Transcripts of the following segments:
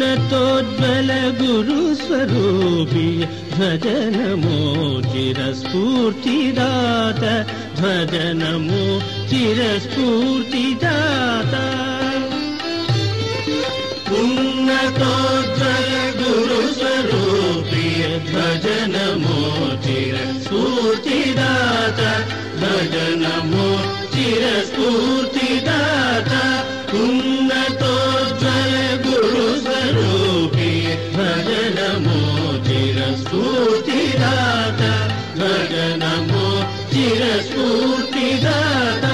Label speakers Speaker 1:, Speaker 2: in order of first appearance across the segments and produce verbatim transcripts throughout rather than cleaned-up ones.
Speaker 1: उन्नतोज्ज्वल गुरुस्वरूपी ध्वज नमो चिरस्फूर्तिदात ध्वज नमो चिरस्फूर्तिदात उन्नतोज्ज्वल गुरुस्वरूपी ध्वज नमो चिरस्फूर्तिदात ध्वज नमो चिरस्फूर्तिदात उन्नतोज्ज्वल गुरुस्वरूपी ध्वज नमो चिरस्फूर्तिदात ध्वज नमो चिरस्फूर्तिदात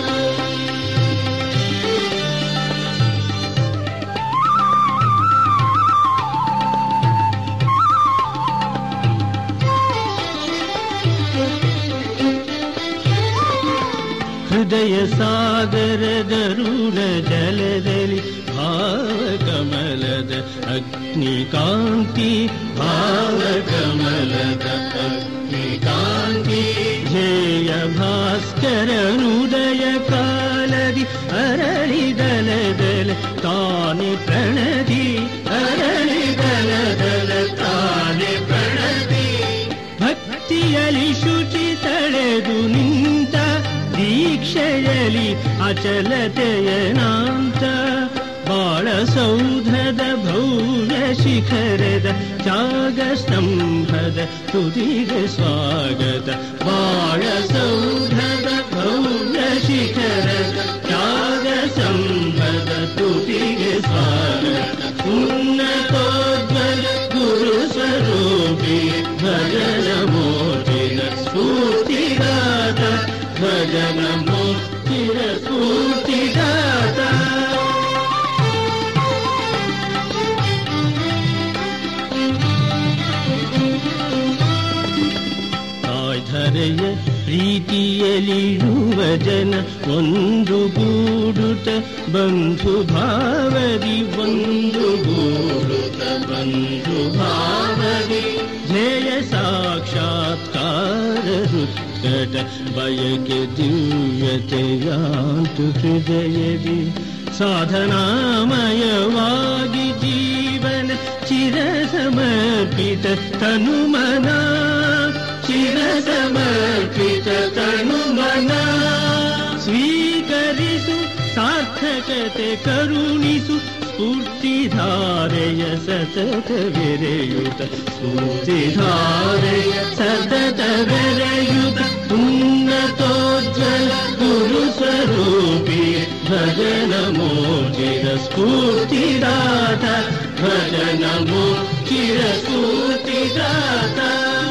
Speaker 1: ಹೃದಯ ಸಾಗರ ಗರುಡ ಜಲದಲ್ಲಿ ಭಾವ ಕಮಲದ ಅಗ್ನಿಕಾಂತಿ ಭಾವ ಕಮಲದ ಅಗ್ನಿಕಾಂತಿ ಧ್ಯೇಯ ಭಾಸ್ಕರ ಹೃದಯ ಕಾಲದಿ ಅರಳಿದಲದಲ ತಾನೆ ಪ್ರಣತಿ ಅರಳಿದಲದಲ ತಾನೆ ಪ್ರಣತಿ ಭಕ್ತಿಯಲಿ ಶುಚಿ ತಳೆದು ನಿಂತ ದೀಕ್ಷೆಯಲಿ ಅಚಲತೆಯನಾಂತ ಬಾಳ ಸೌಧದ ಭವ್ಯ ಶಿಖರದ ತ್ಯಾಗ ಸ್ತಂಭದ ತುದಿಗೆ ಸ್ವಾಗತ ಬಾಳ ಸೌಧದ ಭವ್ಯ ಶಿಖರದ ತ್ಯಾಗ ಸ್ತಂಭದ ತುದಿಗೆ ಸ್ವಾಗತ ಉನ್ನತೋಜ್ವಲ ಗುರು ಸ್ವರೂಪಿ ಧ್ವಜ ನಮೋ ಚಿರಸ್ಫೂರ್ತಿದಾತ ಧ್ವಜ ನಮೋ ಚಿರಸ್ಫೂರ್ತಿದಾತ ತಾಯ್ಧರೆಯ ಪ್ರೀತಿಯಲಿರುವ ಜನ ಒಂದು ಗೂಡುತ್ತ ಬಂಧು ಭಾವದಿ ಒಂದು ಗೂಡುತ್ತ ಬಂಧು ಭಾವದಿ ಧ್ಯೇಯ ಸಾಕ್ಷಾತ್ಕಾರ ಕಟ ಬಯಕೆ ದಿವ್ಯತೆಯಾಂತು ಹೃದಯದಿ ಸಾಧನಾಮಯವಾಗಿ ಜೀವನ ಚಿರ ಸಮರ್ಪಿತ ತನುಮನ ಚಿರ ಸಮರ್ಪಿತ ತನುಮನ ಸ್ವೀಕರಿಸು ಸಾರ್ಥಕತೆ ಕರುಣಿಸು ಸ್ಫೂರ್ತಿಧಾರೆಯ ಸತತ ಬೆರೆಯುತ ಸ್ಫೂರ್ತಿಧಾರೆಯ ಸತತ ಬೆರೆಯುತ ಉನ್ನತೋಜ್ವಲ ಗುರು ಸ್ವರೂಪಿ ಧ್ವಜ ನಮೋ ಚಿರಸ್ಫೂರ್ತಿದಾತ ಧ್ವಜ ನಮೋ ಚಿರಸ್ಫೂರ್ತಿದಾತ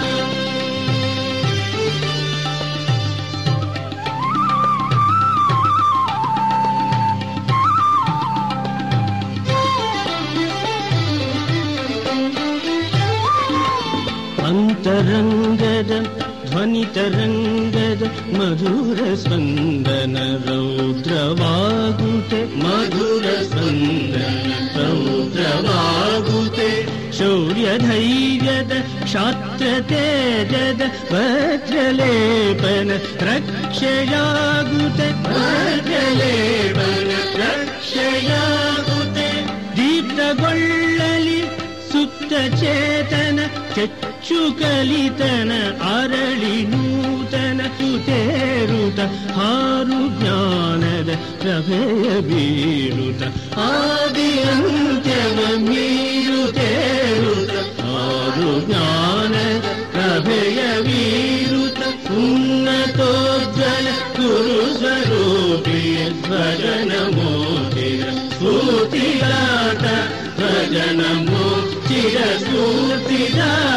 Speaker 1: ಅಂತರಂಗದ ಧ್ವನಿತರಂಗದ ಮಧುರ ಸ್ಪಂದನ ರೌದ್ರವಾಗುತೆ ಮಧುರ ಸ್ಪಂದನ ರೌದ್ರವಾಗುತೆ ಶೌರ್ಯ ಧೈರ್ಯದ ಕ್ಷಾತ್ರ ತೇಜದ ವಜ್ರಲೇಪನ ರಕ್ಷೆಯಾಗುತೆ ವಜ್ರಲೇಪನ ರಕ್ಷೆಯಾಗುತೆ ದೀಪ್ತಗೊಳ್ಳಲಿ ಸುಪ್ತ ಚೇತನ ಕೆಚ್ಚು ಕಲಿತನ ಅರಳಿ ನೂತನ ಸುತೇರುತ ಹಾರು ಜ್ಞಾನದ ಪ್ರಭೆಯ ಬೀರುತ ಆದಿ ಅಂತ್ಯವ ಮೀರುತೇರುತ ಹಾರು ಜ್ಞಾನದ ಪ್ರಭೆಯ ಬೀರುತ ಉನ್ನತೋಜ್ವಲ ಗುರು ಸ್ವರೂಪಿ ಧ್ವಜ ನಮೋ ಚಿರಸ್ಫೂರ್ತಿದಾತ ಧ್ವಜ ನಮೋ ಚಿರಸ್ಫೂರ್ತಿದಾತ